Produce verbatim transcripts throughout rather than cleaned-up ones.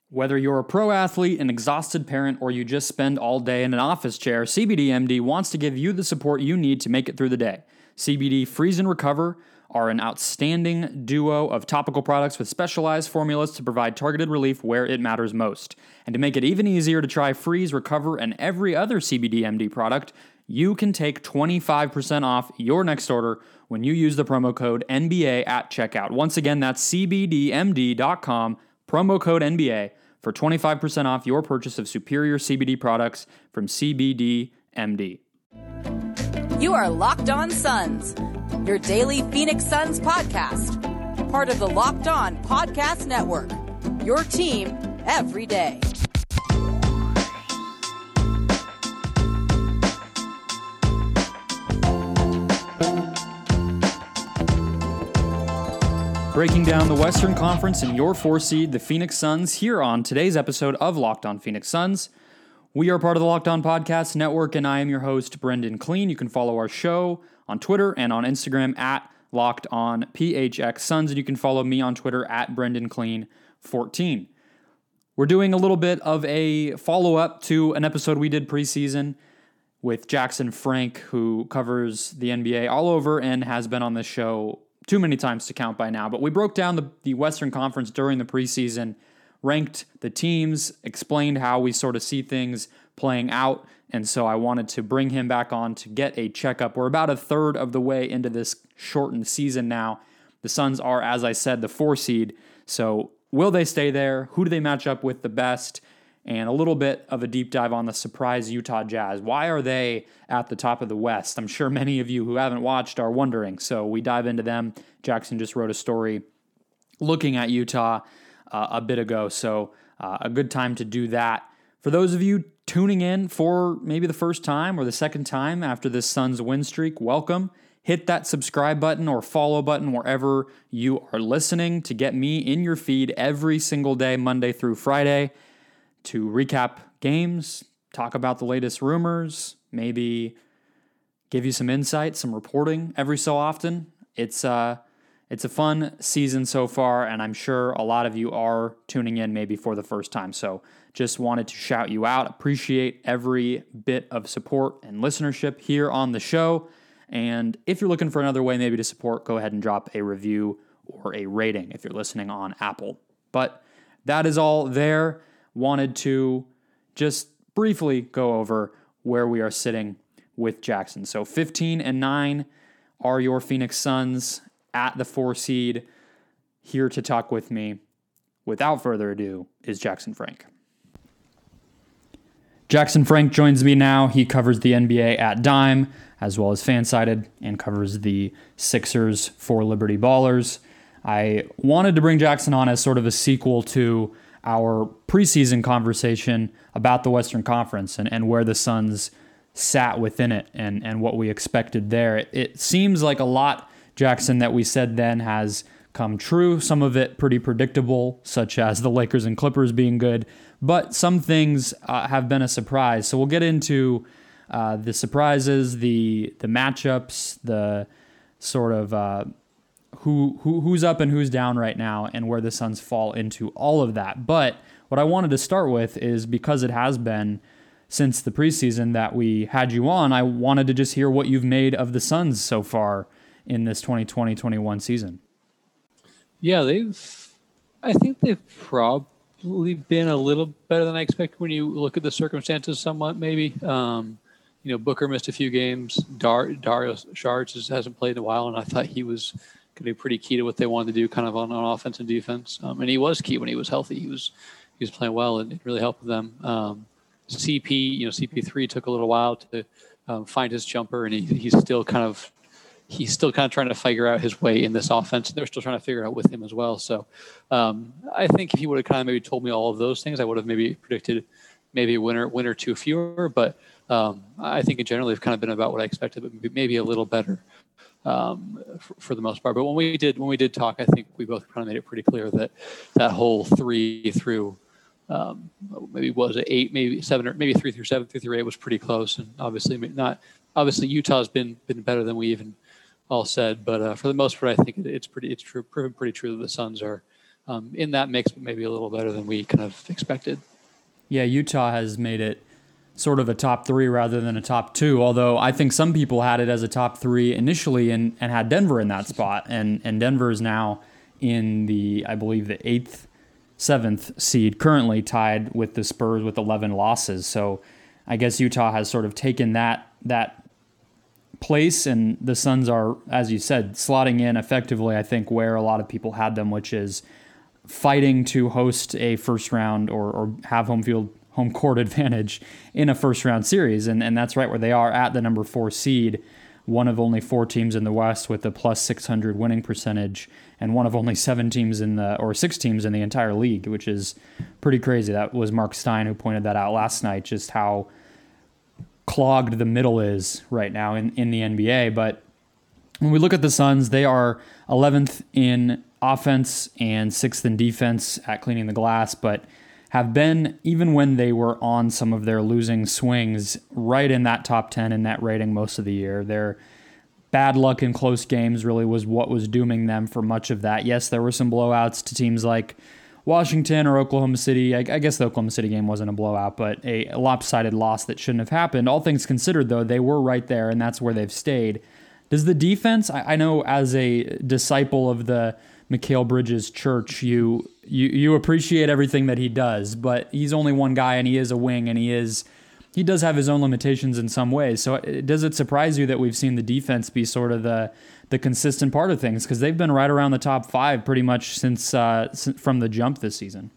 Whether you're a pro athlete, an exhausted parent, or you just spend all day in an office chair, C B D M D wants to give you the support you need to make it through the day. C B D Freeze and Recover are an outstanding duo of topical products with specialized formulas to provide targeted relief where it matters most. And to make it even easier to try Freeze, Recover, and every other C B D M D product, you can take twenty-five percent off your next order when you use the promo code N B A at checkout. Once again, that's C B D M D dot com, promo code N B A, for twenty-five percent off your purchase of superior C B D products from C B D M D. You are Locked On Suns, your daily Phoenix Suns podcast. Part of the Locked On Podcast Network, your team every day. Breaking down the Western Conference and your four seed, the Phoenix Suns, here on today's episode of Locked On Phoenix Suns. We are part of the Locked On Podcast Network, and I am your host, Brendan Clean. You can follow our show on Twitter and on Instagram at Locked On P H X Suns, and you can follow me on Twitter at Brendan Clean fourteen. We're doing a little bit of a follow-up to an episode we did preseason with Jackson Frank, who covers the N B A all over and has been on this show too many times to count by now, but we broke down the, the Western Conference during the preseason, ranked the teams, explained how we sort of see things playing out, and so I wanted to bring him back on to get a checkup. We're about a third of the way into this shortened season now. The Suns are, as I said, the four seed, so will they stay there? Who do they match up with the best? And a little bit of a deep dive on the surprise Utah Jazz. Why are they at the top of the West? I'm sure many of you who haven't watched are wondering. So we dive into them. Jackson just wrote a story looking at Utah uh, a bit ago. So uh, a good time to do that. For those of you tuning in for maybe the first time or the second time after this Suns win streak, welcome. Hit that subscribe button or follow button wherever you are listening to get me in your feed every single day, Monday through Friday, to recap games, talk about the latest rumors, maybe give you some insight, some reporting every so often. It's uh, it's a fun season so far, and I'm sure a lot of you are tuning in maybe for the first time. So just wanted to shout you out. Appreciate every bit of support and listenership here on the show. And if you're looking for another way maybe to support, go ahead and drop a review or a rating if you're listening on Apple. But that is all there. Wanted to just briefly go over where we are sitting with Jackson. So fifteen and nine are your Phoenix Suns at the four seed. Here to talk with me, without further ado, is Jackson Frank. Jackson Frank joins me now. He covers the N B A at Dime, as well as Fansided, and covers the Sixers for Liberty Ballers. I wanted to bring Jackson on as sort of a sequel to our preseason conversation about the Western Conference and, and where the Suns sat within it and, and what we expected there. It, it seems like a lot, Jackson, that we said then has come true. Some of it pretty predictable, such as the Lakers and Clippers being good, but some things uh, have been a surprise. So we'll get into uh, the surprises, the the matchups, the sort of uh, Who, who who's up and who's down right now and where the Suns fall into all of that. But what I wanted to start with is, because it has been since the preseason that we had you on, I wanted to just hear what you've made of the Suns so far in this twenty twenty twenty-one season. Yeah, they've, I think they've probably been a little better than I expected when you look at the circumstances somewhat, maybe. Um, you know, Booker missed a few games. Dar- Dario Saric just hasn't played in a while, and I thought he was going to be pretty key to what they wanted to do kind of on, on offense and defense. Um, and he was key when he was healthy. He was he was playing well, and it really helped them. Um, C P, you know, C P three took a little while to um, find his jumper, and he, he's still kind of he's still kind of trying to figure out his way in this offense. They're still trying to figure out with him as well. So um, I think if he would have kind of maybe told me all of those things, I would have maybe predicted maybe a winner, win or two fewer. But um, I think in general, they've kind of been about what I expected, but maybe a little better. Um, for, for the most part. But when we did when we did talk, I think we both kind of made it pretty clear that that whole three through um, maybe was it eight, maybe seven, or maybe three through seven, three through eight was pretty close. And obviously not obviously Utah's been been better than we even all said. But uh, for the most part, I think it, it's pretty it's true, proven pretty true that the Suns are um, in that mix, but maybe a little better than we kind of expected. Yeah, Utah has made it sort of a top three rather than a top two, although I think some people had it as a top three initially and, and had Denver in that spot. And, and Denver is now in the, I believe, the eighth, seventh seed, currently tied with the Spurs with eleven losses. So I guess Utah has sort of taken that that place, and the Suns are, as you said, slotting in effectively, I think, where a lot of people had them, which is fighting to host a first round or, or have home field, home court advantage in a first round series. And, and that's right where they are at the number four seed, one of only four teams in the West with a plus six hundred winning percentage, and one of only seven teams in the, or six teams in the entire league, which is pretty crazy. That was Mark Stein who pointed that out last night, just how clogged the middle is right now in, in the N B A. But when we look at the Suns, they are eleventh in offense and sixth in defense at cleaning the glass, but have been, even when they were on some of their losing swings, right in that top ten in net rating most of the year. Their bad luck in close games really was what was dooming them for much of that. Yes, there were some blowouts to teams like Washington or Oklahoma City. I, I guess the Oklahoma City game wasn't a blowout, but a, a lopsided loss that shouldn't have happened. All things considered, though, they were right there, and that's where they've stayed. Does the defense, I, I know as a disciple of the Mikal Bridges church, you, you you appreciate everything that he does, but he's only one guy, and he is a wing, and he is he does have his own limitations in some ways. So does it surprise you that we've seen the defense be sort of the the consistent part of things? Because they've been right around the top five pretty much since uh, from the jump this season.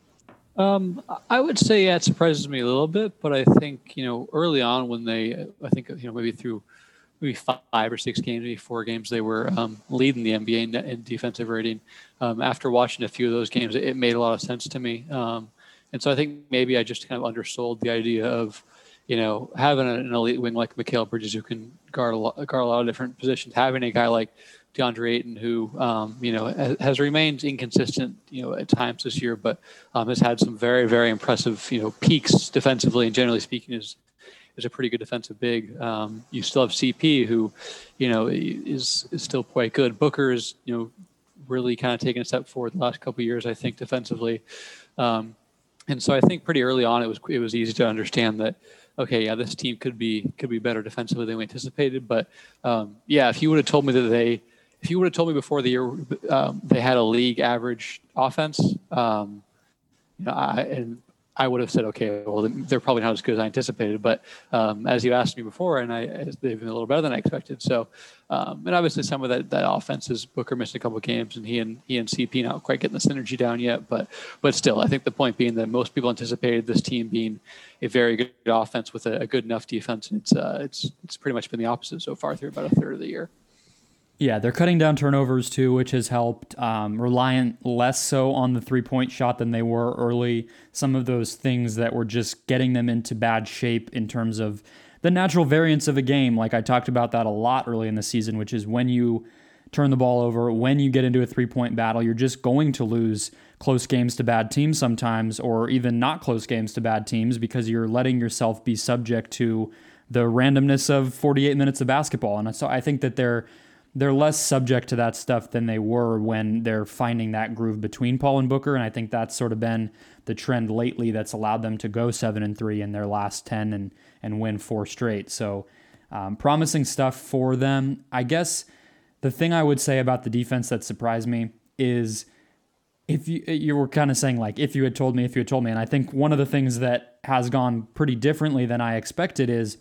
Um, I would say, yeah, it surprises me a little bit, but I think, you know, early on when they, I think, you know, maybe through maybe five or six games, maybe four games, they were um, leading the N B A in, in defensive rating. Um, after watching a few of those games, it, it made a lot of sense to me. Um, and so I think maybe I just kind of undersold the idea of, you know, having an elite wing like Mikal Bridges who can guard a lot, guard a lot of different positions, having a guy like DeAndre Ayton who, um, you know, has, has remained inconsistent, you know, at times this year, but um, has had some very, very impressive, you know, peaks defensively, and generally speaking is is a pretty good defensive big. Um, you still have C P who, you know, is is still quite good. Booker is, you know, really kind of taken a step forward the last couple of years, I think, defensively. Um, and so I think pretty early on it was it was easy to understand that, okay, yeah, this team could be could be better defensively than we anticipated. But um, yeah, if you would have told me that they, if you would have told me before the year um, they had a league average offense, um, you know, I and I would have said, okay, well, they're probably not as good as I anticipated. But um, as you asked me before, and I, they've been a little better than I expected. So, um, and obviously some of that, that offense is Booker missed a couple of games, and he and he and C P not quite getting the synergy down yet. But but still, I think the point being that most people anticipated this team being a very good offense with a, a good enough defense, and it's uh, it's it's pretty much been the opposite so far through about a third of the year. Yeah, they're cutting down turnovers too, which has helped. Um, reliant less so on the three-point shot than they were early. Some of those things that were just getting them into bad shape in terms of the natural variance of a game. Like I talked about that a lot early in the season, which is when you turn the ball over, when you get into a three-point battle, you're just going to lose close games to bad teams sometimes, or even not close games to bad teams, because you're letting yourself be subject to the randomness of forty-eight minutes of basketball. And so I think that they're They're less subject to that stuff than they were when they're finding that groove between Paul and Booker, and I think that's sort of been the trend lately that's allowed them to go seven and three in their last ten and and win four straight. So um, promising stuff for them. I guess the thing I would say about the defense that surprised me is if you you were kind of saying like if you had told me, if you had told me, and I think one of the things that has gone pretty differently than I expected is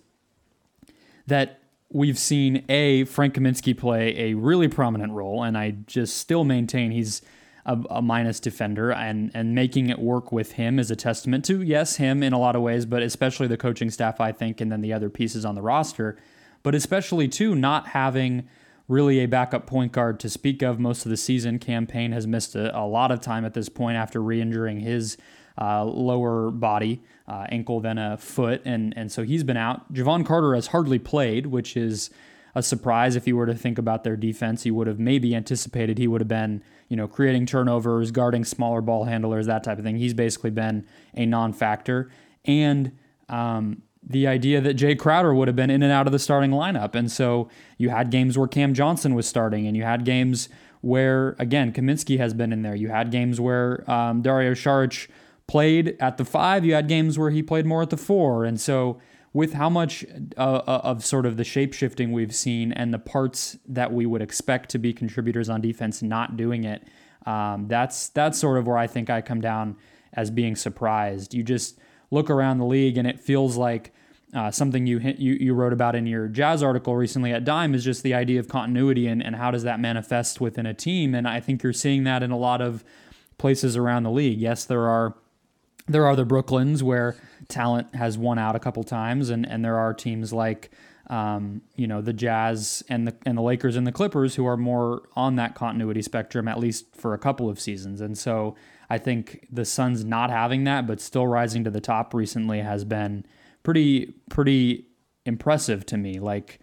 that we've seen a Frank Kaminsky play a really prominent role, and I just still maintain he's a, a minus defender, and and making it work with him is a testament to, yes, him in a lot of ways, but especially the coaching staff, I think, and then the other pieces on the roster, but especially too not having really a backup point guard to speak of most of the season. Cam Payne has missed a, a lot of time at this point after re-injuring his uh, lower body, uh, ankle, then a foot, and and so he's been out. Javon Carter has hardly played, which is a surprise. If you were to think about their defense, you would have maybe anticipated he would have been, you know, creating turnovers, guarding smaller ball handlers, that type of thing. He's basically been a non-factor. And um, the idea that Jay Crowder would have been in and out of the starting lineup. And so you had games where Cam Johnson was starting, and you had games where, again, Kaminsky has been in there. You had games where um, Dario Saric played at the five. You had games where he played more at the four. And so with how much uh, of sort of the shape-shifting we've seen and the parts that we would expect to be contributors on defense not doing it, um, that's that's sort of where I think I come down as being surprised. You just look around the league and it feels like uh, something you, you you wrote about in your Jazz article recently at Dime is just the idea of continuity and, and how does that manifest within a team. And I think you're seeing that in a lot of places around the league. Yes, there are there are the Brooklyns where talent has won out a couple times, and, and there are teams like um, you know the Jazz and the and the Lakers and the Clippers who are more on that continuity spectrum, at least for a couple of seasons. And so I think the Suns not having that, but still rising to the top recently, has been pretty pretty impressive to me. Like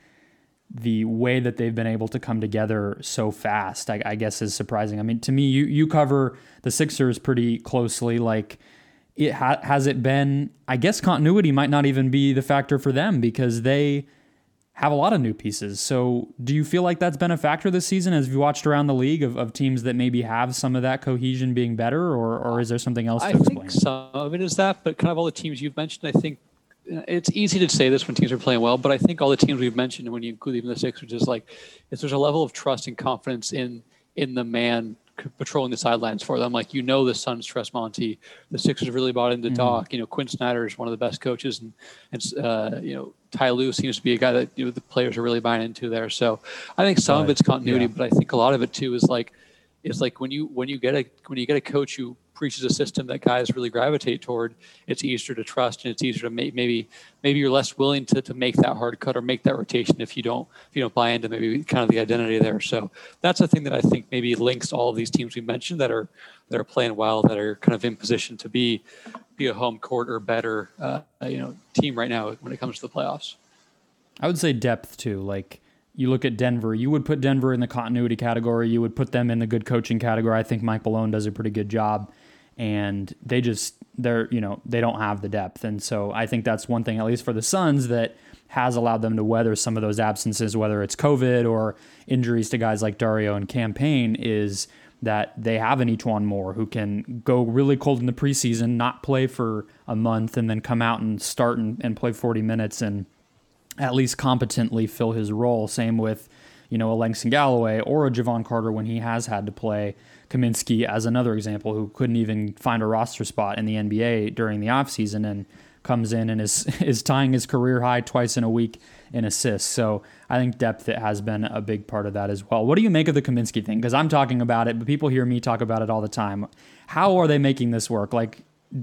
the way that they've been able to come together so fast, I, I guess, is surprising. I mean, to me, you you cover the Sixers pretty closely. Like, it ha- has it been? I guess continuity might not even be the factor for them because they have a lot of new pieces. So do you feel like that's been a factor this season as you watched around the league of, of teams that maybe have some of that cohesion being better, or or is there something else to I explain? think some of it is that, but kind of all the teams you've mentioned, I think it's easy to say this when teams are playing well, but I think all the teams we've mentioned, when you include even the Sixers, is like, is there's a level of trust and confidence in in the man patrolling the sidelines for them. Like, you know, the Suns trust Monty. The Sixers really bought into mm-hmm. Doc. You know, Quinn Snyder is one of the best coaches, and and uh, you know, Ty Lue seems to be a guy that, you know, the players are really buying into there. So I think some but, of it's continuity, yeah. but I think a lot of it too is like is like when you when you get a when you get a coach who preaches a system that guys really gravitate toward, it's easier to trust, and it's easier to make, maybe maybe you're less willing to, to make that hard cut or make that rotation if you don't if you don't buy into maybe kind of the identity there. So that's the thing that I think maybe links all of these teams we mentioned that are that are playing well, that are kind of in position to be be a home court or better uh, you know team right now when it comes to the playoffs. I would say depth too. Like, you look at Denver, you would put Denver in the continuity category. You would put them in the good coaching category. I think Mike Malone does a pretty good job. And they just, they're, you know, they don't have the depth. And so I think that's one thing, at least for the Suns, that has allowed them to weather some of those absences, whether it's COVID or injuries to guys like Dario and Campaign, is that they have an Etuan Moore who can go really cold in the preseason, not play for a month, and then come out and start and, and play forty minutes and at least competently fill his role. Same with, you know, a Langston Galloway or a Javon Carter when he has had to play. Kaminsky as another example, who couldn't even find a roster spot in the N B A during the offseason and comes in and is is tying his career high twice in a week in assists. So I think depth it has been a big part of that as well. What do you make of the Kaminsky thing? Because I'm talking about it, but people hear me talk about it all the time. How are they making this work? Like,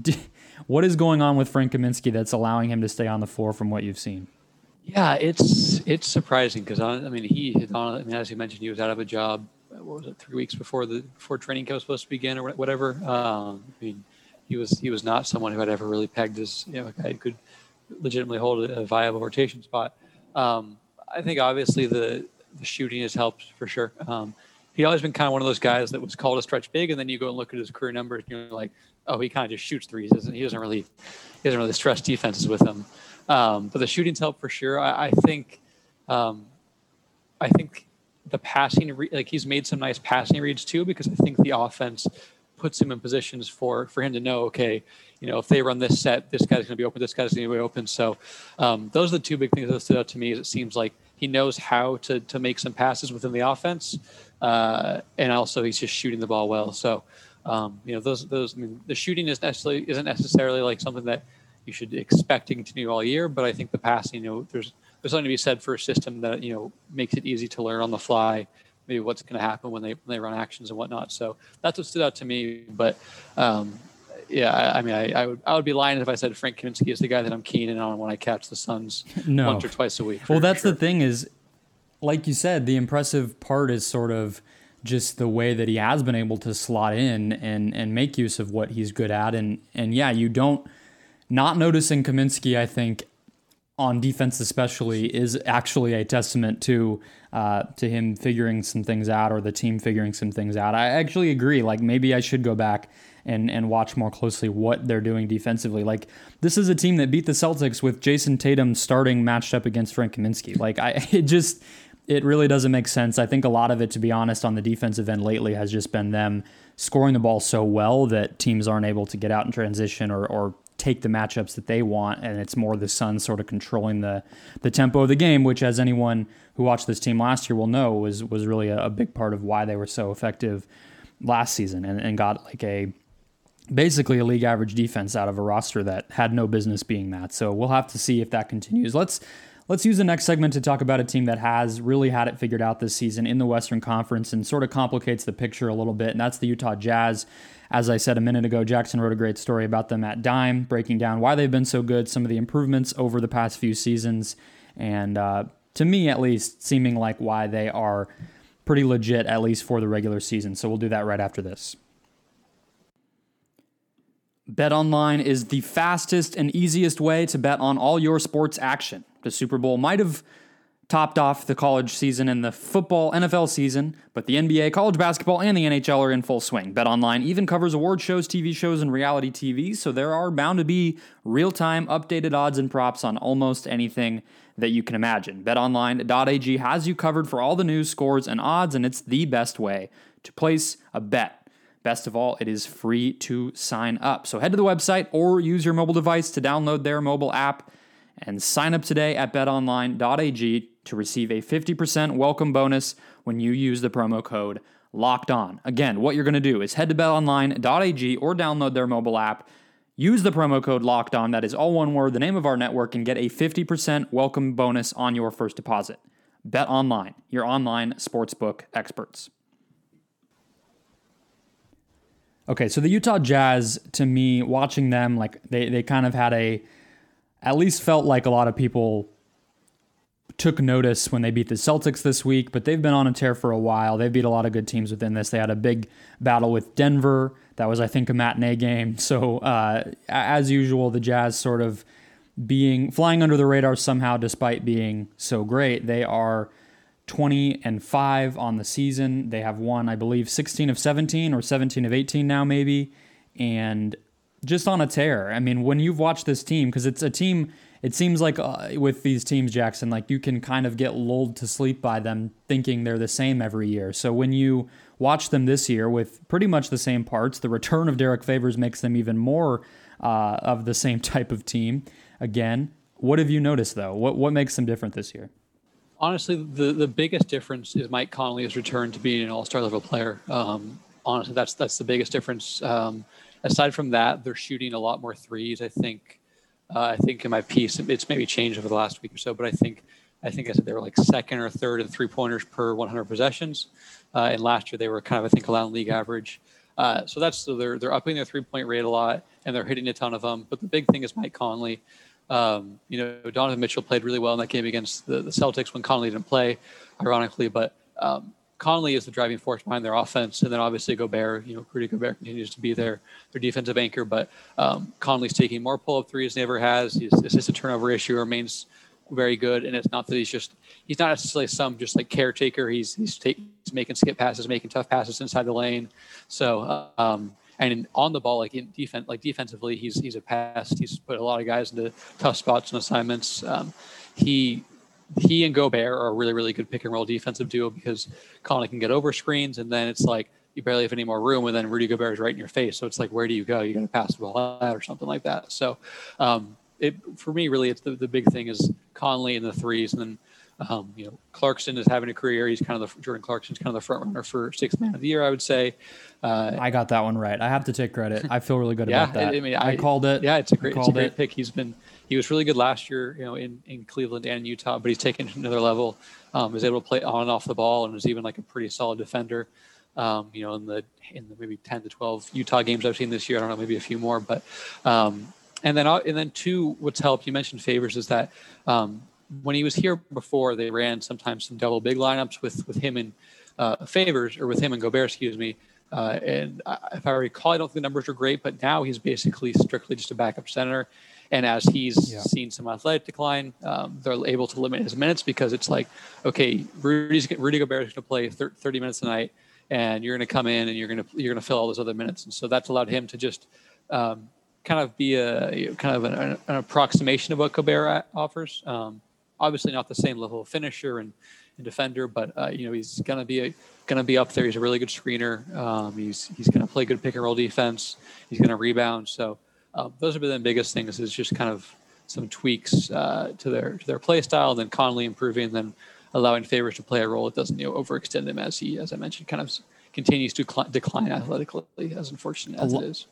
what is going on with Frank Kaminsky that's allowing him to stay on the floor from what you've seen? Yeah, it's it's surprising because, I mean, he had on, I mean, as you mentioned, he was out of a job. What was it? Three weeks before the before training camp was supposed to begin, or whatever. Um, I mean, he was he was not someone who had ever really pegged as, you know, a guy who could legitimately hold a viable rotation spot. Um, I think obviously the the shooting has helped for sure. Um, he'd always been kind of one of those guys that was called a stretch big, and then you go and look at his career numbers, and you're like, oh, he kind of just shoots threes. He doesn't he doesn't really he doesn't really stress defenses with him. Um, but the shooting's helped for sure. I, I think um, I think. The passing, like, he's made some nice passing reads too, because I think the offense puts him in positions for, for him to know, okay, you know, if they run this set, this guy's going to be open, this guy's going to be open. So um, those are the two big things that stood out to me. Is it seems like he knows how to to make some passes within the offense, uh, and also he's just shooting the ball well. So um, you know, those those I mean, the shooting is necessarily isn't necessarily like something that you should expect to continue all year, but I think the passing, you know, there's There's something to be said for a system that, you know, makes it easy to learn on the fly, maybe what's going to happen when they when they run actions and whatnot. So that's what stood out to me. But um, yeah, I, I mean, I, I would I would be lying if I said Frank Kaminsky is the guy that I'm keen in on when I catch the Suns no. once or twice a week. Well, that's sure. the thing is, like you said, the impressive part is sort of just the way that he has been able to slot in and and make use of what he's good at. And and yeah, you don't not noticing Kaminsky, I think, on defense especially, is actually a testament to uh, to him figuring some things out, or the team figuring some things out. I actually agree. Like, maybe I should go back and, and watch more closely what they're doing defensively. Like, this is a team that beat the Celtics with Jason Tatum starting matched up against Frank Kaminsky. Like, I it just it really doesn't make sense. I think a lot of it, to be honest, on the defensive end lately has just been them scoring the ball so well that teams aren't able to get out in transition or, or take the matchups that they want, and it's more the Suns sort of controlling the the tempo of the game, which, as anyone who watched this team last year will know, was was really a, a big part of why they were so effective last season and, and got like a basically a league average defense out of a roster that had no business being that. So we'll have to see if that continues. Let's let's use the next segment to talk about a team that has really had it figured out this season in the Western Conference and sort of complicates the picture a little bit, and that's the Utah Jazz. As I said a minute ago, Jackson wrote a great story about them at Dime, breaking down why they've been so good, some of the improvements over the past few seasons, and uh, to me at least, seeming like why they are pretty legit, at least for the regular season. So we'll do that right after this. BetOnline is the fastest and easiest way to bet on all your sports action. The Super Bowl might have topped off the college season and the football N F L season, but the N B A, college basketball, and the N H L are in full swing. BetOnline even covers award shows, T V shows, and reality T V, so there are bound to be real-time updated odds and props on almost anything that you can imagine. bet online dot a g has you covered for all the news, scores, and odds, and it's the best way to place a bet. Best of all, it is free to sign up. So head to the website or use your mobile device to download their mobile app and sign up today at bet online dot a g to receive a fifty percent welcome bonus when you use the promo code LOCKEDON. Again, what you're going to do is head to bet online dot a g or download their mobile app, use the promo code LOCKEDON, that is all one word, the name of our network, and get a fifty percent welcome bonus on your first deposit. BetOnline, your online sportsbook experts. Okay, so the Utah Jazz, to me, watching them, like they, they kind of had a, at least felt like a lot of people took notice when they beat the Celtics this week, but they've been on a tear for a while. They beat a lot of good teams within this. They had a big battle with Denver. That was, I think, a matinee game. So uh, as usual, the Jazz sort of being flying under the radar somehow, despite being so great. They are twenty and five on the season. They have won, I believe, sixteen of seventeen or seventeen of eighteen now, maybe, and just on a tear. I mean, when you've watched this team, because it's a team, it seems like uh, with these teams, Jackson, like you can kind of get lulled to sleep by them thinking they're the same every year. So when you watch them this year with pretty much the same parts, the return of Derek Favors makes them even more uh, of the same type of team. Again, what have you noticed, though? What what makes them different this year? Honestly, the, the biggest difference is Mike Conley's return to being an all-star level player. Um, honestly, that's that's the biggest difference. Um, aside from that, they're shooting a lot more threes. I think uh, I think in my piece, it's maybe changed over the last week or so, but I think I think I said they were like second or third in three-pointers per one hundred possessions. Uh, and last year they were kind of, I think, around league average. Uh, so that's so they're they're upping their three-point rate a lot, and they're hitting a ton of them. But the big thing is Mike Conley. Um, you know, Donovan Mitchell played really well in that game against the, the Celtics when Conley didn't play, ironically. But um, Conley is the driving force behind their offense, and then obviously Gobert. You know, Rudy Gobert continues to be their their defensive anchor. But um, Conley's taking more pull-up threes than he ever has. His assist to turnover issue remains very good, and it's not that he's just he's not necessarily some just like caretaker. He's he's, take, he's making skip passes, making tough passes inside the lane. So. Uh, um, And on the ball, like in defense, like defensively, he's he's a pest. He's put a lot of guys into tough spots and assignments. Um, he he and Gobert are a really really good pick and roll defensive duo because Conley can get over screens, and then it's like you barely have any more room, and then Rudy Gobert is right in your face. So it's like, where do you go? You got to pass the ball out or something like that. So um, it for me really, it's the the big thing is Conley and the threes, and then. Um, you know, Clarkson is having a career. He's kind of the Jordan Clarkson's kind of the front runner for sixth man of the year, I would say. Uh, I got that one right. I have to take credit. I feel really good yeah, about that. I, I mean, I, I called it. Yeah, it's a great, it's a great it. pick. He's been he was really good last year, you know, in, in Cleveland and in Utah, but he's taken it to another level. Um, was able to play on and off the ball, and was even like a pretty solid defender. Um, you know, in the in the maybe ten to twelve Utah games I've seen this year. I don't know, maybe a few more, but um, and then and then two, what's helped. You mentioned Favors is that. Um, When he was here before, they ran sometimes some double big lineups with, with him and uh, Favors, or with him and Gobert, excuse me. Uh, and I, if I recall, I don't think the numbers are great, but now he's basically strictly just a backup center. And as he's yeah. seen some athletic decline, um, they're able to limit his minutes because it's like, okay, Rudy's, Rudy Gobert is going to play thirty minutes a night, and you're going to come in and you're going to you're going to fill all those other minutes. And so that's allowed him to just um, kind of be a kind of an, an approximation of what Gobert offers. Um, Obviously not the same level of finisher and and defender, but uh, you know he's gonna be a, gonna be up there. He's a really good screener. Um, he's he's gonna play good pick and roll defense. He's gonna rebound. So uh, those have been the biggest things. Is just kind of some tweaks uh, to their to their play style, and then Conley improving, and then allowing Favors to play a role. It doesn't you know overextend him as he, as I mentioned, kind of continues to cl- decline athletically, as unfortunate as it is.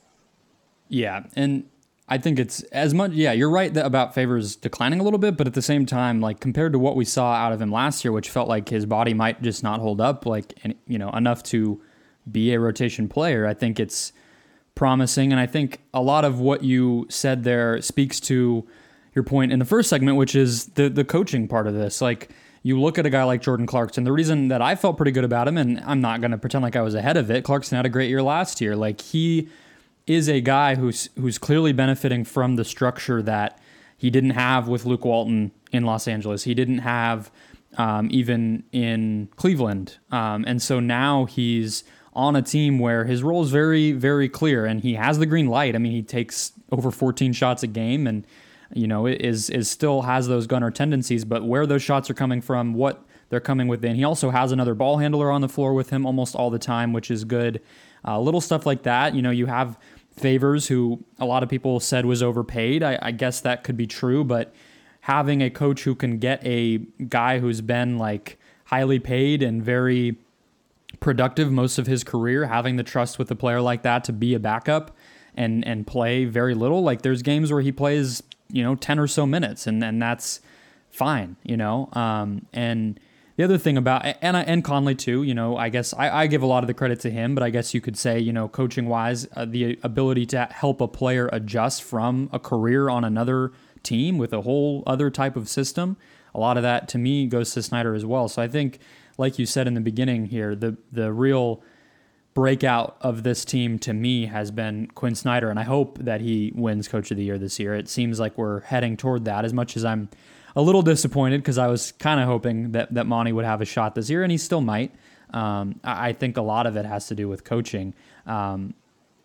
Yeah, and I think it's as much, yeah, you're right that about Favors declining a little bit, but at the same time, like compared to what we saw out of him last year, which felt like his body might just not hold up, like, you know, enough to be a rotation player, I think it's promising. And I think a lot of what you said there speaks to your point in the first segment, which is the the coaching part of this. Like, you look at a guy like Jordan Clarkson, the reason that I felt pretty good about him, and I'm not going to pretend like I was ahead of it, Clarkson had a great year last year. Like, he is a guy who's who's clearly benefiting from the structure that he didn't have with Luke Walton in Los Angeles. He didn't have um, even in Cleveland. Um, and so now he's on a team where his role is very, very clear, and he has the green light. I mean, he takes over fourteen shots a game and, you know, is is still has those gunner tendencies, but where those shots are coming from, what they're coming within. He also has another ball handler on the floor with him almost all the time, which is good. Uh, little stuff like that. You know, you have Favors, who a lot of people said was overpaid. I, I guess that could be true, but having a coach who can get a guy who's been like highly paid and very productive most of his career, having the trust with a player like that to be a backup and and play very little. Like, there's games where he plays, you know, ten or so minutes, and, and that's fine, you know. Um, and the other thing about, and and Conley too, you know, I guess I, I give a lot of the credit to him, but I guess you could say, you know, coaching wise, uh, the ability to help a player adjust from a career on another team with a whole other type of system, a lot of that to me goes to Snyder as well. So I think, like you said in the beginning here, the the real breakout of this team to me has been Quinn Snyder, and I hope that he wins Coach of the Year this year. It seems like we're heading toward that, as much as I'm a little disappointed because I was kind of hoping that, that Monty would have a shot this year, and he still might. Um, I, I think a lot of it has to do with coaching. Um,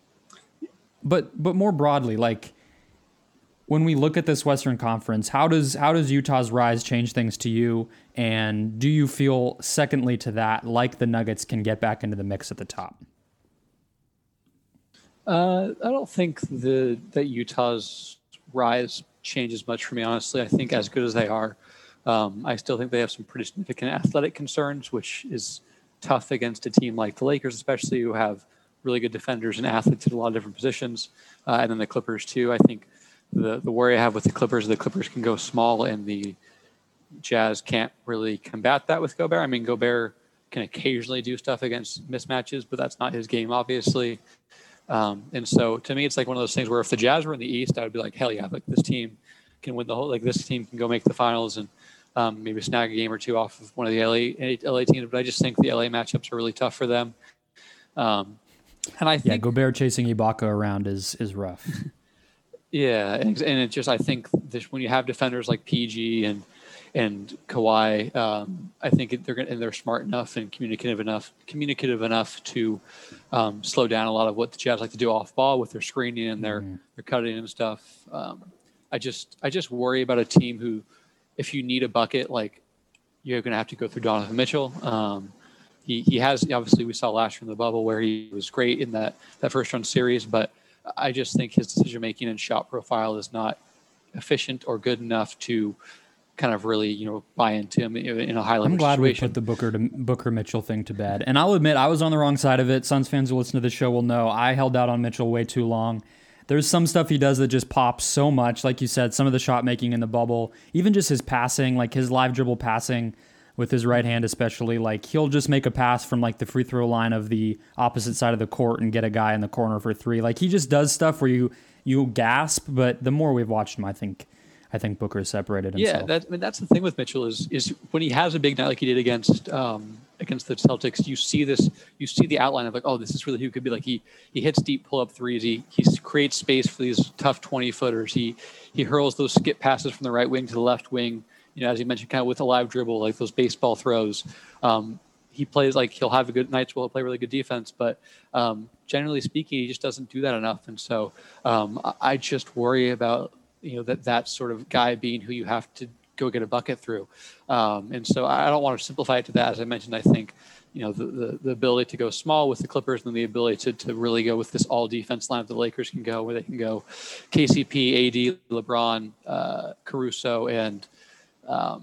but but more broadly, like, when we look at this Western Conference, how does how does Utah's rise change things to you? And do you feel, secondly to that, like the Nuggets can get back into the mix at the top? Uh, I don't think the that Utah's rise changes much for me, honestly. I think as good as they are, um, I still think they have some pretty significant athletic concerns, which is tough against a team like the Lakers, especially, who have really good defenders and athletes at a lot of different positions. Uh, and then the Clippers too. I think the the worry I have with the Clippers, the Clippers can go small, and the Jazz can't really combat that with Gobert. I mean, Gobert can occasionally do stuff against mismatches, but that's not his game, obviously. Um, and so to me, it's like one of those things where if the Jazz were in the East, I would be like, hell yeah, like this team can win the whole, like this team can go make the finals and um, maybe snag a game or two off of one of the L A, L A teams. But I just think the L A matchups are really tough for them. Um, and I think, yeah, Gobert chasing Ibaka around is is rough. Yeah, and, and it just, I think this, when you have defenders like P G and and Kawhi, um, I think they're gonna, and they're smart enough and communicative enough, communicative enough to um, slow down a lot of what the Jazz like to do off ball with their screening and their mm. their cutting and stuff. Um, I just I just worry about a team who, if you need a bucket, like, you're going to have to go through Donovan Mitchell. Um, he he has, obviously we saw last year in the bubble where he was great in that that first round series, but I just think his decision making and shot profile is not efficient or good enough to kind of really, you know, buy into him in a high level. I'm glad situation. we put the Booker to Booker Mitchell thing to bed. And I'll admit I was on the wrong side of it. Suns fans who listen to the show will know I held out on Mitchell way too long. There's some stuff he does that just pops so much. Like you said, some of the shot making in the bubble, even just his passing, like his live dribble passing with his right hand especially, like he'll just make a pass from like the free throw line of the opposite side of the court and get a guy in the corner for three. Like he just does stuff where you you gasp, but the more we've watched him, I think I think Booker has separated himself. Yeah, that, I mean, that's the thing with Mitchell is is when he has a big night like he did against um, against the Celtics, you see this, you see the outline of like, oh, this is really who he could be. Like he he hits deep pull up threes. He he creates space for these tough twenty footers. He he hurls those skip passes from the right wing to the left wing. You know, as you mentioned, kind of with a live dribble, like those baseball throws. Um, he plays like he'll have a good nights where he'll play really good defense, but um, generally speaking, he just doesn't do that enough. And so um, I just worry about, you know, that that sort of guy being who you have to go get a bucket through. Um, and so I don't want to simplify it to that. As I mentioned, I think, you know, the, the, the ability to go small with the Clippers and the ability to, to really go with this all defense line that the Lakers can go, where they can go K C P, A D, LeBron, uh, Caruso, and um,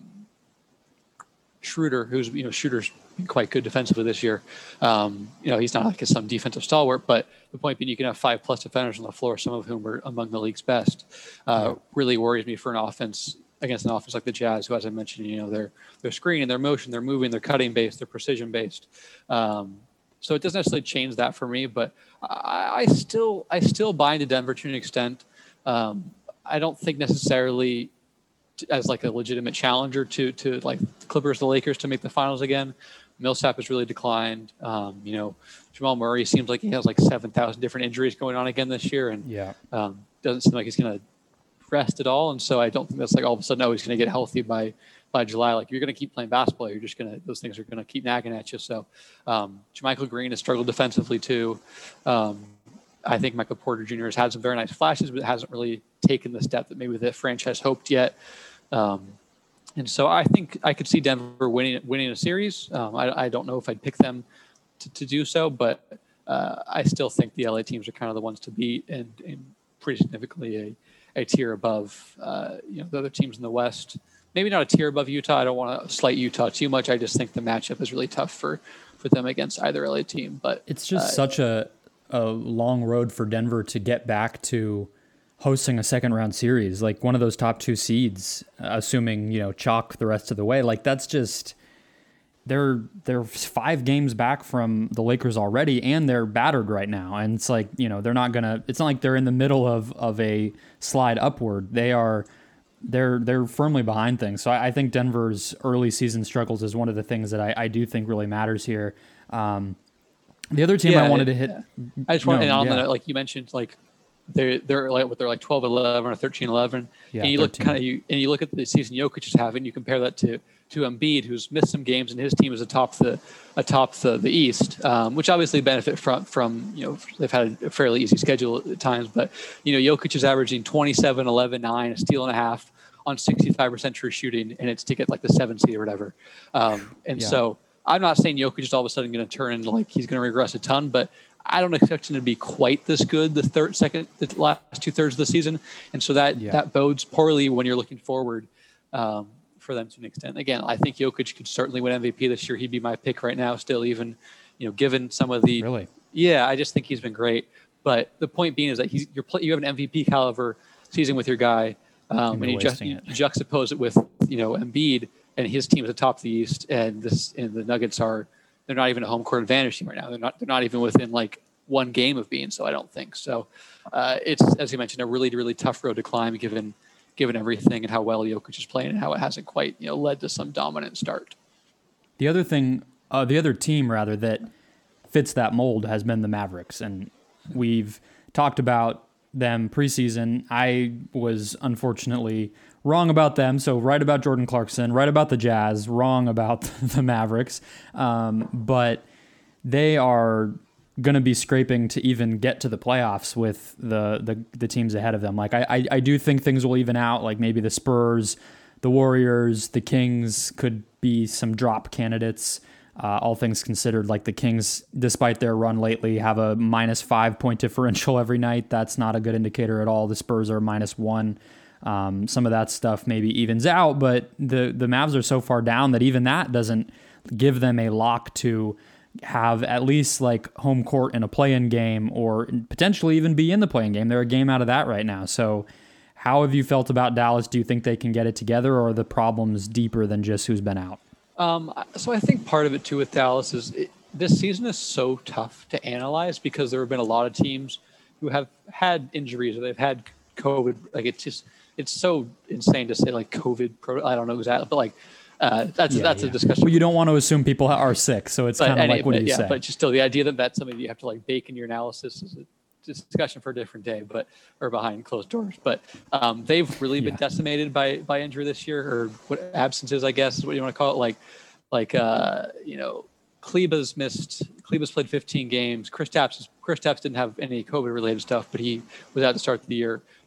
Schroeder, who's, you know, Schroeder's been quite good defensively this year. Um, you know, he's not like some defensive stalwart, but the point being you can have five plus defenders on the floor, some of whom are among the league's best. Uh, really worries me for an offense against an offense like the Jazz, who, as I mentioned, you know, they're they're screening, they're motion, they're moving, they're cutting based, they're precision based. Um, so it doesn't necessarily change that for me, but I, I still I still buy into Denver to an extent. Um, I don't think necessarily as like a legitimate challenger to to like the Clippers, the Lakers to make the finals again. Millsap has really declined. Um, you know, Jamal Murray seems like he has like seven thousand different injuries going on again this year, and yeah, um, doesn't seem like he's going to rest at all. And so I don't think that's like all of a sudden, oh, he's going to get healthy by by July. Like, you're going to keep playing basketball. You're just going to, those things are going to keep nagging at you. So um, JaMychal Green has struggled defensively too. Um, I think Michael Porter Junior has had some very nice flashes, but hasn't really taken the step that maybe the franchise hoped yet. Um, and so I think I could see Denver winning winning a series. Um, I, I don't know if I'd pick them to, to do so, but uh, I still think the L A teams are kind of the ones to beat, and, and pretty significantly a a tier above, uh, you know, the other teams in the West. Maybe not a tier above Utah. I don't want to slight Utah too much. I just think the matchup is really tough for, for them against either L A team. But it's just uh, such a a long road for Denver to get back to hosting a second round series, like one of those top two seeds, uh, assuming, you know, chalk the rest of the way. Like, that's just, they're they're five games back from the Lakers already, and they're battered right now. And it's like, you know, they're not gonna. It's not like they're in the middle of, of a slide upward. They are, they're they're firmly behind things. So I, I think Denver's early season struggles is one of the things that I, I do think really matters here. Um, the other team yeah, I wanted to yeah. hit. I just want no, to on yeah. the, like you mentioned, like they're they're like what they're like twelve eleven or thirteen eleven. Yeah, and you look thirteen. kind of you and you look at the season Jokic is having. You compare that to. to Embiid, who's missed some games, and his team is atop the atop the, the East, um, which obviously benefit from from you know they've had a fairly easy schedule at times. But you know Jokic is averaging twenty-seven, eleven, nine, a steal and a half on sixty-five percent true shooting, and it's to get like the seven seed or whatever. Um, and Yeah. so I'm not saying Jokic is all of a sudden going to turn into like he's going to regress a ton, but I don't expect him to be quite this good the third, second, the last two thirds of the season, and so that Yeah. that bodes poorly when you're looking forward. Um, for them to an extent. Again, I think Jokic could certainly win M V P this year. He'd be my pick right now still, even, you know, given some of the, Really? yeah, I just think he's been great. But the point being is that he's, you're play, you have an M V P caliber season with your guy. Um, and you, ju- wasting you it. juxtapose it with, you know, Embiid and his team is atop the East, and this, and the Nuggets are, they're not even a home court advantage team right now. They're not, they're not even within like one game of being so, I don't think. So uh, it's, as you mentioned, a really, really tough road to climb given given everything and how well Jokic is playing and how it hasn't quite, you know, led to some dominant start. The other thing, uh, the other team rather that fits that mold has been the Mavericks, and we've talked about them preseason. I was unfortunately wrong about them, so right about Jordan Clarkson, right about the Jazz, wrong about the Mavericks, um, but they are going to be scraping to even get to the playoffs with the, the the teams ahead of them. Like I, I I do think things will even out. Like maybe the Spurs, the Warriors, the Kings could be some drop candidates. Uh, all things considered, like the Kings, despite their run lately, have a minus five point differential every night. That's not a good indicator at all. The Spurs are minus one. Um, some of that stuff maybe evens out, but the the Mavs are so far down that even that doesn't give them a lock to have at least like home court in a play-in game, or potentially even be in the play-in game. They're a game out of that right now. So how have you felt about Dallas? Do you think they can get it together, or are the problems deeper than just who's been out? Um, so I think part of it too with Dallas is it, this season is so tough to analyze because there have been a lot of teams who have had injuries or they've had COVID. Like it's just, it's so insane to say like COVID, pro, I don't know exactly, but like, Uh, that's Yeah, that's yeah. a discussion. Well, you don't want to assume people are sick, so it's But kind of any- like, what do you yeah, say? But just still, the idea that that's something you have to like bake in your analysis is a discussion for a different day, but or behind closed doors. But um, they've really been Yeah. decimated by by injury this year, or what absences, I guess is what you want to call it. Like like uh, you know, Kleba's missed. Kleba's played fifteen games. Kristaps Kristaps didn't have any COVID related stuff, but he was out to start the year.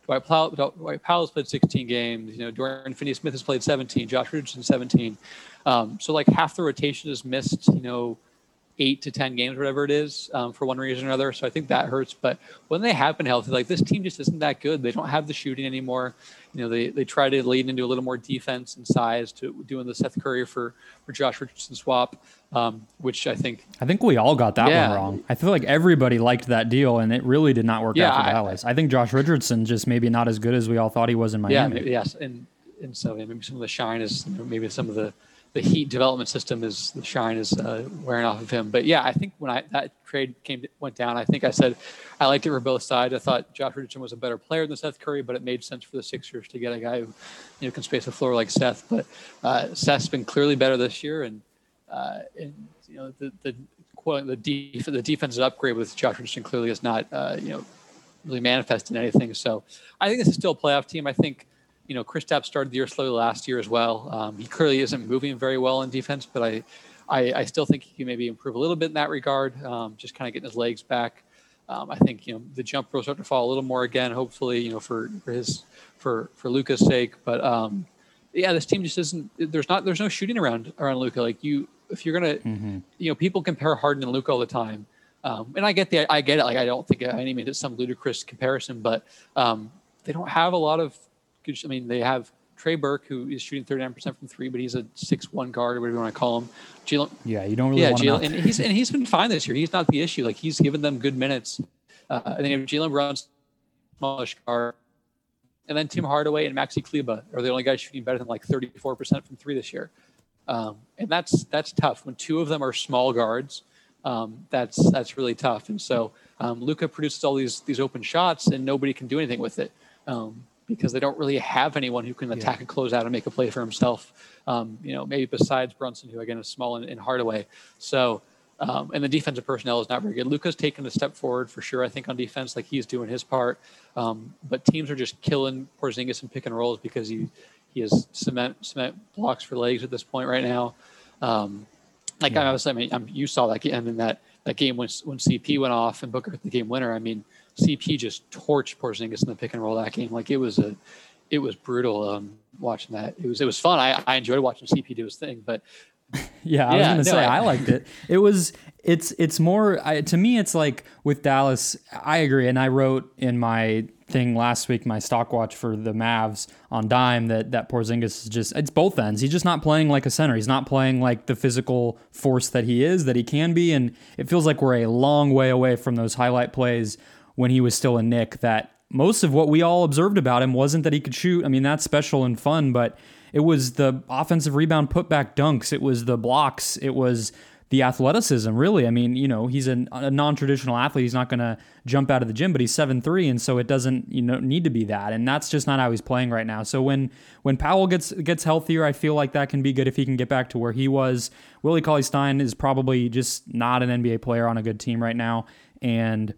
Dwight Powell, Dwight Powell's played sixteen games. You know, Dorian Finney-Smith has played seventeen. Josh Richardson seventeen. Um, so like half the rotation is missed. You know, eight to ten games, whatever it is, um, for one reason or another. So I think that hurts. But when they have been healthy, like this team just isn't that good. They don't have the shooting anymore. You know, they they try to lean into a little more defense and size to doing the Seth Curry for, for Josh Richardson swap, um, which I think. I think we all got that yeah. one wrong. I feel like everybody liked that deal, and it really did not work yeah, out for I, Dallas. I think Josh Richardson just maybe not as good as we all thought he was in Miami. Yeah, maybe, yes, and and so yeah, maybe some of the shine is you know, maybe some of the. The Heat development system is the shine is uh, wearing off of him. But yeah, I think when I that trade came went down, I think I said I liked it for both sides. I thought Josh Richardson was a better player than Seth Curry, but it made sense for the Sixers to get a guy who you know can space the floor like Seth. But uh, Seth's been clearly better this year, and uh, and you know the the the def- the defensive upgrade with Josh Richardson clearly is not uh, you know really manifested in anything. So I think this is still a playoff team. I think. You know, Kristaps started the year slowly last year as well. Um, he clearly isn't moving very well in defense, but I, I, I still think he can maybe improve a little bit in that regard. Um, just kind of getting his legs back. Um, I think you know the jumper will start to fall a little more again. Hopefully, you know for, for his for for Luka's sake. But um, yeah, this team just isn't. There's not. There's no shooting around around Luka. Like you, if you're gonna, mm-hmm. you know, people compare Harden and Luka all the time, um, and I get the I get it. Like I don't think I mean it's some ludicrous comparison, but um, they don't have a lot of. I mean, they have Trey Burke, who is shooting thirty-nine percent from three, but he's a six one guard, or whatever you want to call him. Jalen, yeah, you don't really yeah, want Jalen, to. and he's and he's been fine this year. He's not the issue. Like he's given them good minutes. Uh, and then you have Jalen Brown, smallish guard, and then Tim Hardaway and Maxi Kleber are the only guys shooting better than like thirty-four percent from three this year. Um, and that's that's tough when two of them are small guards. Um, that's that's really tough. And so um, Luka produces all these these open shots, and nobody can do anything with it. Um, because they don't really have anyone who can attack yeah. and close out and make a play for himself. Um, you know, maybe besides Brunson, who again is small and, and Hardaway. So, um, and the defensive personnel is not very good. Luka's taken a step forward for sure, I think, on defense, like he's doing his part. Um, but teams are just killing Porzingis in pick and rolls because he he has cement cement blocks for legs at this point right now. Um, like yeah. I was, I mean, I'm, you saw that game, I mean, that that game when when C P went off and Booker hit the game winner. I mean. C P just torched Porzingis in the pick and roll that game. Like it was a, it was brutal um, watching that. It was it was fun. I, I enjoyed watching C P do his thing. But yeah, I yeah, was gonna no, say I, I liked it. It was it's it's more I, to me. It's like with Dallas. I agree, and I wrote in my thing last week, my stock watch for the Mavs on Dime, that that Porzingis is just it's both ends. He's just not playing like a center. He's not playing like the physical force that he is, that he can be, and it feels like we're a long way away from those highlight plays when he was still a Knick, that most of what we all observed about him wasn't that he could shoot. I mean, that's special and fun, but it was the offensive rebound putback dunks. It was the blocks. It was the athleticism, really. I mean, you know, he's a, a non-traditional athlete. He's not going to jump out of the gym, but he's seven three, and so it doesn't you know need to be that. And that's just not how he's playing right now. So when when Powell gets gets healthier, I feel like that can be good if he can get back to where he was. Willie Cauley-Stein is probably just not an N B A player on a good team right now, and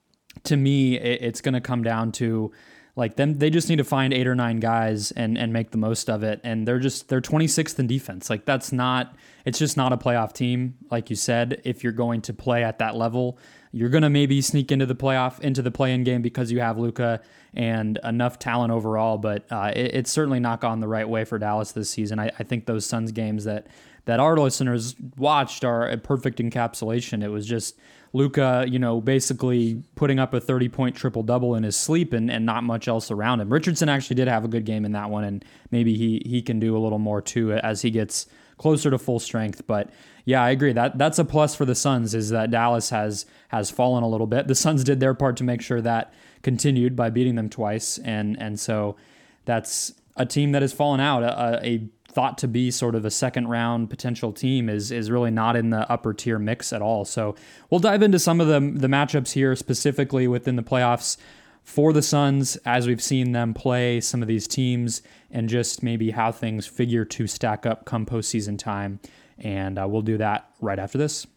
to me, it's going to come down to like them. They just need to find eight or nine guys and, and make the most of it. And they're just, they're twenty-sixth in defense. Like that's not, it's just not a playoff team. Like you said, if you're going to play at that level, you're going to maybe sneak into the playoff, into the play-in game because you have Luka and enough talent overall. But uh, it, it's certainly not gone the right way for Dallas this season. I, I think those Suns games that, that our listeners watched are a perfect encapsulation. It was just, Luka, you know, basically putting up a thirty-point triple-double in his sleep and, and not much else around him. Richardson actually did have a good game in that one, and maybe he he can do a little more too as he gets closer to full strength. But yeah, I agree. That that's a plus for the Suns, is that Dallas has has fallen a little bit. The Suns did their part to make sure that continued by beating them twice, and and so that's a team that has fallen out. A, a thought to be sort of a second round potential team is is really not in the upper tier mix at all. So we'll dive into some of the the matchups here specifically within the playoffs for the Suns as we've seen them play some of these teams, and just maybe how things figure to stack up come postseason time. And uh, we'll do that right after this.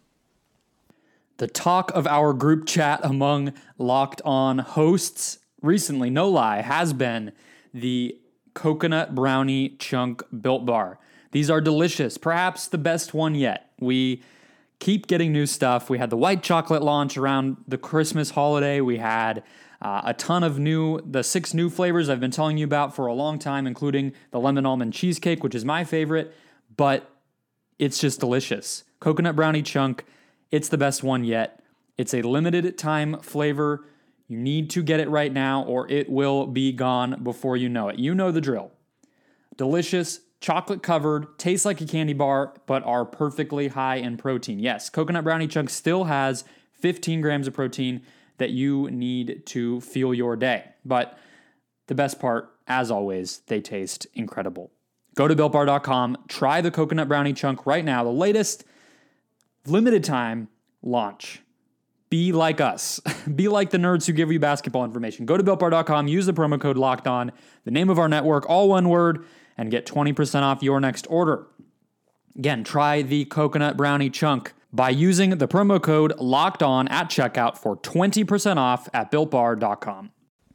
The talk of our group chat among Locked On hosts recently, no lie, has been the coconut brownie chunk Built Bar. These are delicious, perhaps the best one yet. We keep getting new stuff. We had the white chocolate launch around the Christmas holiday. We had Uh, a ton of new, the six new flavors I've been telling you about for a long time, including the lemon almond cheesecake, which is my favorite, but it's just delicious. Coconut brownie chunk, it's the best one yet. It's a limited time flavor. You need to get it right now or it will be gone before you know it. You know the drill. Delicious, chocolate covered, tastes like a candy bar, but are perfectly high in protein. Yes, coconut brownie chunk still has fifteen grams of protein that you need to fuel your day. But the best part, as always, they taste incredible. Go to built bar dot com, try the coconut brownie chunk right now, the latest limited time launch. Be like us. Be like the nerds who give you basketball information. Go to built bar dot com, use the promo code LOCKEDON, the name of our network, all one word, and get twenty percent off your next order. Again, try the coconut brownie chunk by using the promo code LOCKEDON at checkout for twenty percent off at built bar dot com.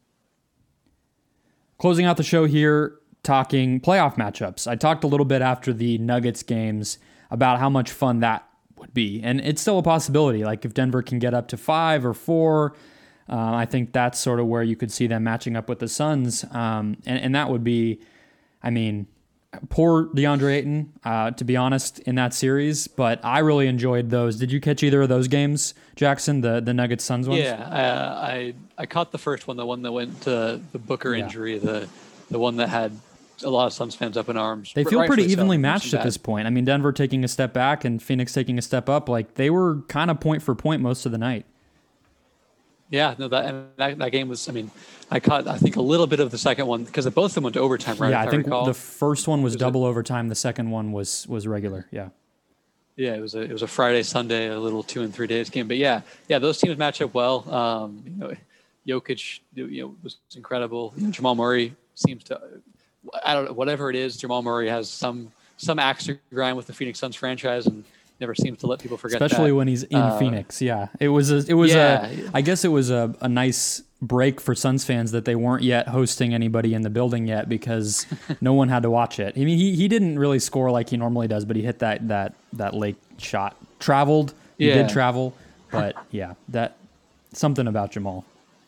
Closing out the show here, talking playoff matchups. I talked a little bit after the Nuggets games about how much fun that would be. And it's still a possibility. Like if Denver can get up to five or four, uh, I think that's sort of where you could see them matching up with the Suns. Um, and, and that would be, I mean, poor DeAndre Ayton, uh, to be honest, in that series. But I really enjoyed those. Did you catch either of those games, Jackson, the, the Nuggets Suns ones? Yeah, uh, I I caught the first one, the one that went to the Booker Yeah. injury, the the one that had a lot of Suns fans up in arms. They feel Rightfully pretty so. evenly It's matched too at bad. this point. I mean, Denver taking a step back and Phoenix taking a step up. Like, they were kind of point for point most of the night. Yeah, no, that and that, that game was. I mean, I caught I think a little bit of the second one because both of them went to overtime, right? yeah, if I think recall. the first one was Was it- double overtime. The second one was was regular. Yeah. Yeah, it was a it was a Friday, Sunday, a little two and three days game. But yeah, yeah, those teams match up well. Um, you know, Jokic, you know, was incredible. You know, Jamal Murray seems to, I don't know, whatever it is, Jamal Murray has some some axe to grind with the Phoenix Suns franchise and never seems to let people forget Especially that. when he's in Uh, Phoenix. Yeah. It was a, it was Yeah. a, I guess it was a, a nice break for Suns fans that they weren't yet hosting anybody in the building yet because no one had to watch it. I mean, he, he didn't really score like he normally does, but he hit that, that, that late shot. Traveled. He Yeah. did travel. But yeah, that something about Jamal.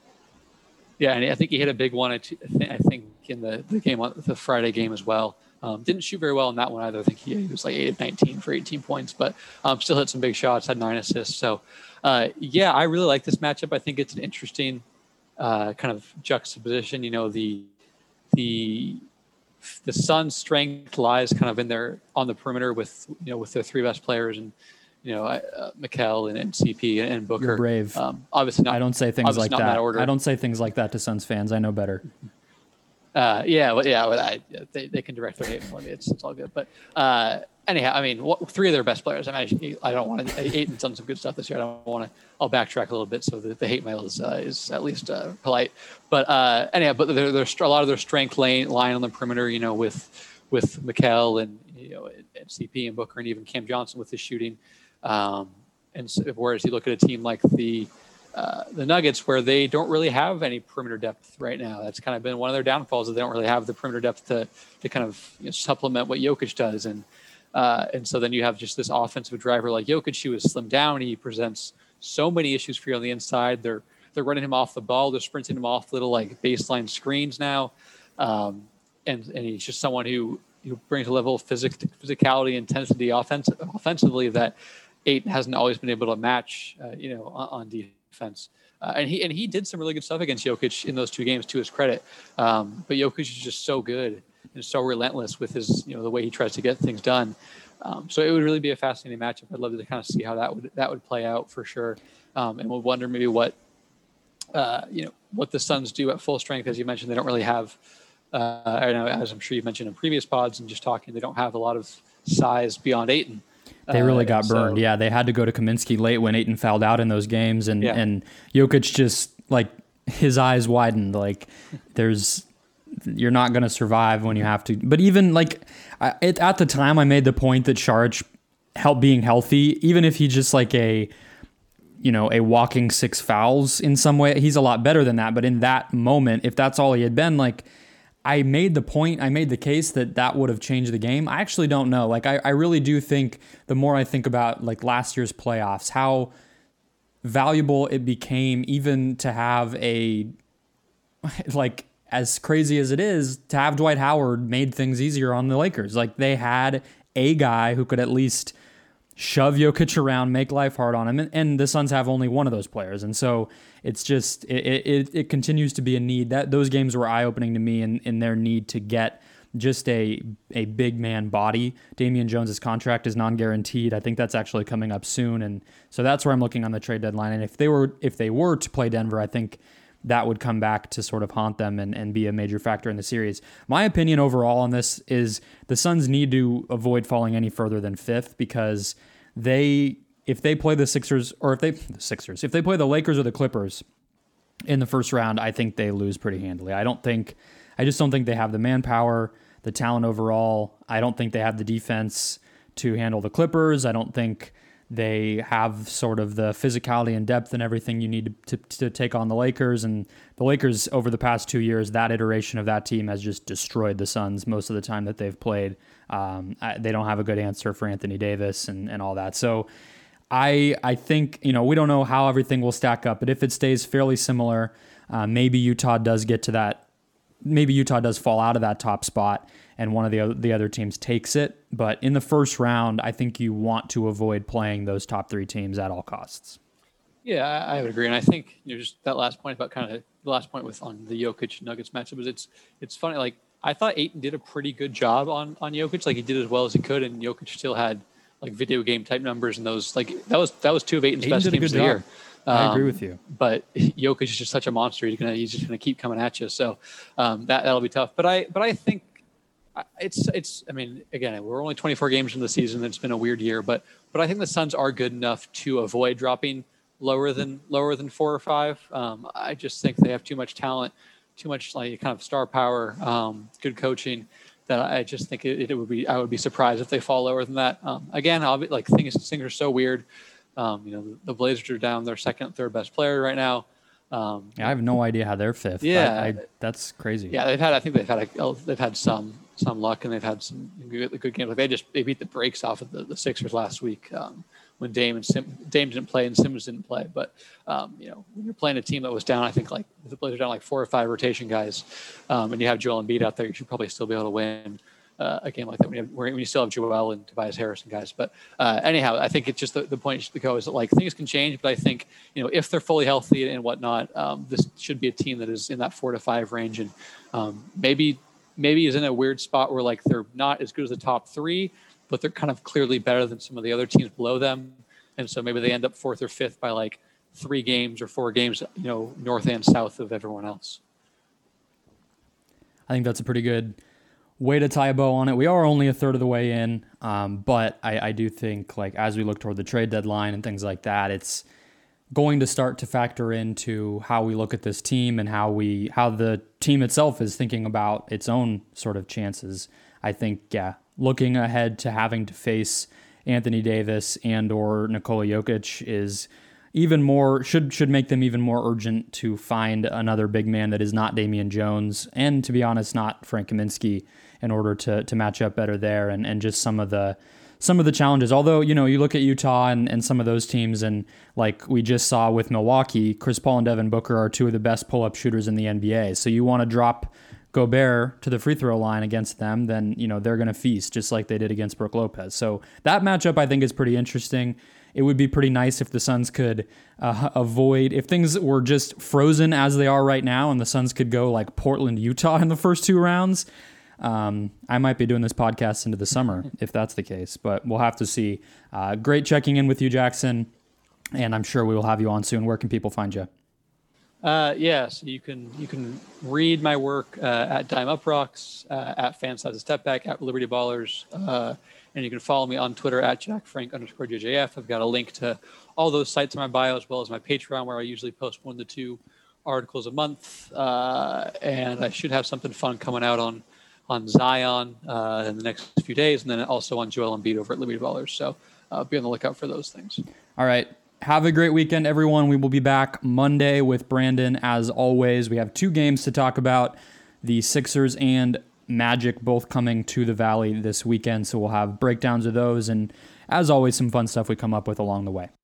Yeah, and I think he hit a big one. I t- I thi- I think in the, the game, on the Friday game as well. Um, didn't shoot very well in that one either. I think he, he was like eight of nineteen for eighteen points, but um, still hit some big shots. Had nine assists. So, uh, yeah, I really like this matchup. I think it's an interesting uh, kind of juxtaposition. You know, the the the Suns' strength lies kind of in their on the perimeter with you know with their three best players and you know uh, Mikal and, and C P and, and Booker. You're brave. Um, obviously, not, I don't say things obviously like not in that. that order. I don't say things like that to Suns fans. I know better. Uh, yeah, well, yeah, well, I, they they can direct their hate for me. It's it's all good. But uh, anyhow, I mean, what, three of their best players. I mean, I, I don't want to. Aiton's done some good stuff this year. I don't want to. I'll backtrack a little bit so that the hate mail is uh, is at least uh, polite. But uh, anyhow, but there, there's a lot of their strength laying lying on the perimeter. You know, with with Mikal and you know and, and C P and Booker and even Cam Johnson with his shooting. Um, and so, whereas you look at a team like the Uh, the Nuggets, where they don't really have any perimeter depth right now. That's kind of been one of their downfalls, that they don't really have the perimeter depth to to kind of you know, supplement what Jokic does. And uh, and so then you have just this offensive driver like Jokic, who is slimmed down. He presents so many issues for you on the inside. They're they're running him off the ball. They're sprinting him off little like baseline screens now. Um, and and he's just someone who who brings a level of physic, physicality, intensity, offense, offensively that Ayton hasn't always been able to match. Uh, you know, on, on defense. Defense. Uh, and he and he did some really good stuff against Jokic in those two games, to his credit. Um, but Jokic is just so good and so relentless with his, you know, the way he tries to get things done. Um, so it would really be a fascinating matchup. I'd love to kind of see how that would that would play out for sure. Um, and we'll wonder maybe what uh, you know what the Suns do at full strength. As you mentioned, they don't really have. Uh, I know, as I'm sure you've mentioned in previous pods and just talking, they don't have a lot of size beyond Ayton. They really Uh, got burned. so- Yeah, they had to go to Kaminsky late when Ayton fouled out in those games, and Yeah. and Jokic just like his eyes widened. Like there's, you're not going to survive when you have to. But even like I, it, at the time, I made the point that Saric help being healthy, even if he's just like a, you know, a walking six fouls in some way, he's a lot better than that. But in that moment, if that's all he had been, like. I made the point, I made the case that that would have changed the game. I actually don't know. Like, I, I really do think the more I think about like last year's playoffs, how valuable it became even to have a like, as crazy as it is, to have Dwight Howard made things easier on the Lakers. Like, they had a guy who could at least shove Jokic around, make life hard on him, and, and the Suns have only one of those players. And so it's just, it it, it continues to be a need. That those games were eye-opening to me in, in their need to get just a a big man body. Damian Jones's contract is non-guaranteed. I think that's actually coming up soon, and so that's where I'm looking on the trade deadline. And if they were if they were to play Denver, I think that would come back to sort of haunt them and, and be a major factor in the series. My opinion overall on this is the Suns need to avoid falling any further than fifth, because they, if they play the Sixers, or if they, the Sixers, if they play the Lakers or the Clippers in the first round, I think they lose pretty handily. I don't think, I just don't think they have the manpower, the talent overall. I don't think they have the defense to handle the Clippers. I don't think they have sort of the physicality and depth and everything you need to, to, to take on the Lakers. And the Lakers, over the past two years, that iteration of that team has just destroyed the Suns most of the time that they've played. Um, I, they don't have a good answer for Anthony Davis and, and all that. So I I think, you know, we don't know how everything will stack up, but if it stays fairly similar, uh, maybe Utah does get to that. Maybe Utah does fall out of that top spot and one of the other, the other teams takes it. But in the first round, I think you want to avoid playing those top three teams at all costs. Yeah, I, I would agree. And I think, you know, just that last point about kind of the last point with on the Jokic Nuggets matchup is it's it's funny. Like, I thought Ayton did a pretty good job on, on Jokic. Like, he did as well as he could, and Jokic still had like video game type numbers and those, like, that was that was two of Ayton's Ayton best teams of the year. Um, I agree Um, with you. But Jokic is just such a monster. He's gonna he's just gonna keep coming at you. So um, that that'll be tough. But I but I think it's it's. I mean, again, we're only twenty-four games into the season. It's been a weird year, but but I think the Suns are good enough to avoid dropping lower than lower than four or five. Um, I just think they have too much talent, too much like kind of star power, um, good coaching. That I just think it, it would be. I would be surprised if they fall lower than that. Um, again, I'll be, like things things are so weird. Um, you know, the, the Blazers are down their second, third best player right now. Um, yeah, I have no idea how they're fifth. Yeah, I, I, that's crazy. Yeah, they've had. I think they've had. A, they've had some some luck, and they've had some good, good games. Like they just they beat the brakes off of the, the Sixers last week um, when Dame and Sim, Dame didn't play and Simmons didn't play. But um, you know, when you're playing a team that was down, I think like the Blazers down like four or five rotation guys, um, and you have Joel Embiid out there, you should probably still be able to win. Uh, a game like that when you, have, when you still have Joel and Tobias Harris and guys. But uh, anyhow, I think it's just the, the point to go is that like things can change, but I think, you know, if they're fully healthy and whatnot, um, this should be a team that is in that four to five range and um, maybe maybe is in a weird spot where like they're not as good as the top three, but they're kind of clearly better than some of the other teams below them. And so maybe they end up fourth or fifth by like three games or four games, you know, north and south of everyone else. I think that's a pretty good way to tie a bow on it. We are only a third of the way in, um, but I, I do think like as we look toward the trade deadline and things like that, it's going to start to factor into how we look at this team and how we how the team itself is thinking about its own sort of chances. I think, yeah, looking ahead to having to face Anthony Davis and or Nikola Jokic is even more should should make them even more urgent to find another big man that is not Damian Jones and, to be honest, not Frank Kaminsky, in order to to match up better there and, and just some of the some of the challenges. Although, you know, you look at Utah and, and some of those teams, and like we just saw with Milwaukee, Chris Paul and Devin Booker are two of the best pull-up shooters in the N B A. So you want to drop Gobert to the free throw line against them, then, you know, they're going to feast just like they did against Brook Lopez. So that matchup I think is pretty interesting. It would be pretty nice if the Suns could uh, avoid, if things were just frozen as they are right now and the Suns could go like Portland, Utah in the first two rounds. Um, I might be doing this podcast into the summer if that's the case, but we'll have to see. Uh, great checking in with you, Jackson, and I'm sure we will have you on soon. Where can people find you? Uh, yeah, so you can you can read my work uh, at Dime Up Rocks, uh, at Fansize Step Back, at Liberty Ballers, uh, and you can follow me on Twitter at JackFrank underscore J J F. I've got a link to all those sites in my bio as well as my Patreon, where I usually post one to two articles a month, uh, and I should have something fun coming out on on Zion uh, in the next few days, and then also on Joel Embiid over at Liberty Ballers. So uh, be on the lookout for those things. All right. Have a great weekend, everyone. We will be back Monday with Brandon, as always. We have two games to talk about. The Sixers and Magic both coming to the Valley this weekend, so we'll have breakdowns of those, and as always, some fun stuff we come up with along the way.